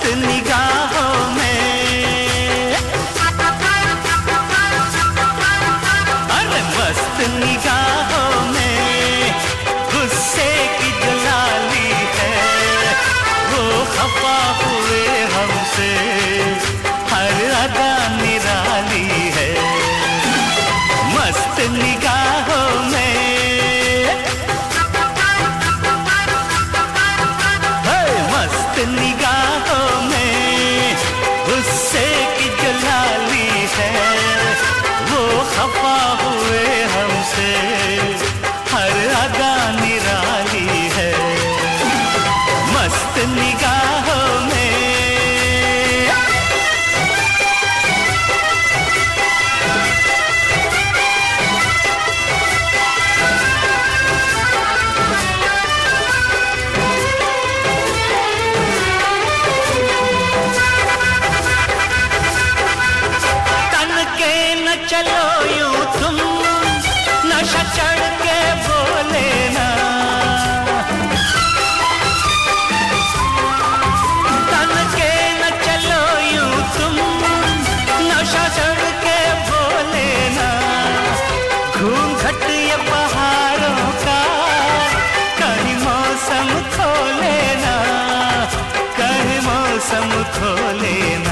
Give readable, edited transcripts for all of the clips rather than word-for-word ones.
निगाहों में, अरे मस्त निगाहों में गुस्से की जलाली है, वो खफा हुए हमसे, हर अदा निराली है। मस्त निगाहों में, मस्त निगाहों में गुस्से की जलाली है, वो खफा हुए हमसे, हर अदा निराली है। मस्त निगाहों में, चलो यूं तुम नशा चढ़ के बोले ना, तन के न चलो यूं तुम नशा चढ़ के बोले ना। घूंघट ये बहारों का कहीं मौसम खोले ना, कहीं मौसम खोले ना।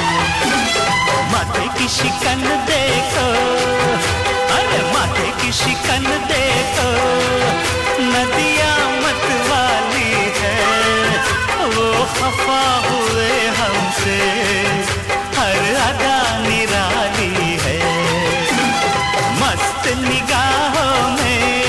माथे की शिकन देखो, अरे माथे की शिकन देखो, नदियाँ मत वाली है, वो खफा हुए हमसे, हर अदा निराली है। मस्त निगाहों में,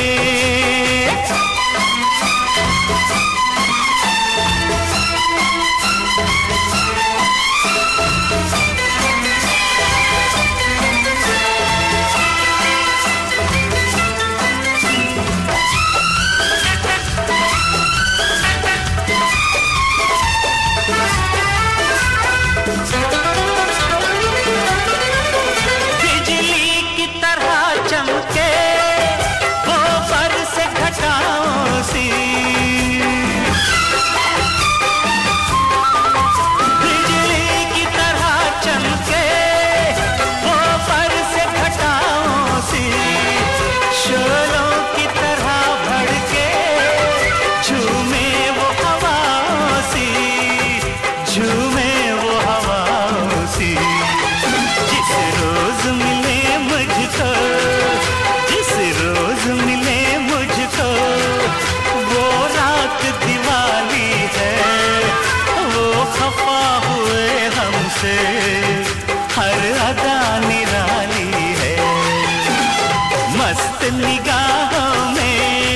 हर अदा निराली है। मस्त निगाहों में,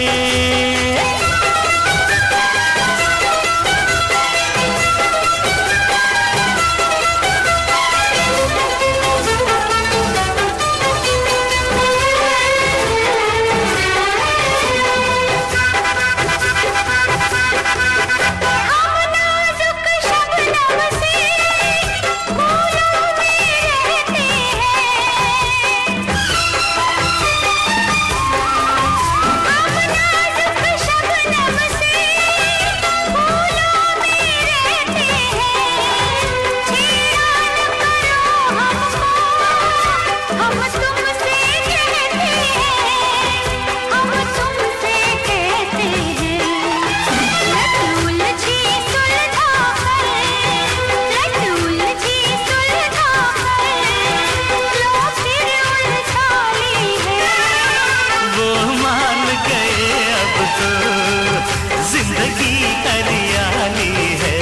जिंदगी हरियाली है।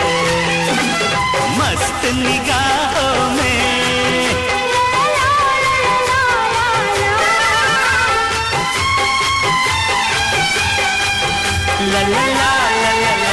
मस्त निगाहों में, ला ला ला ला ला।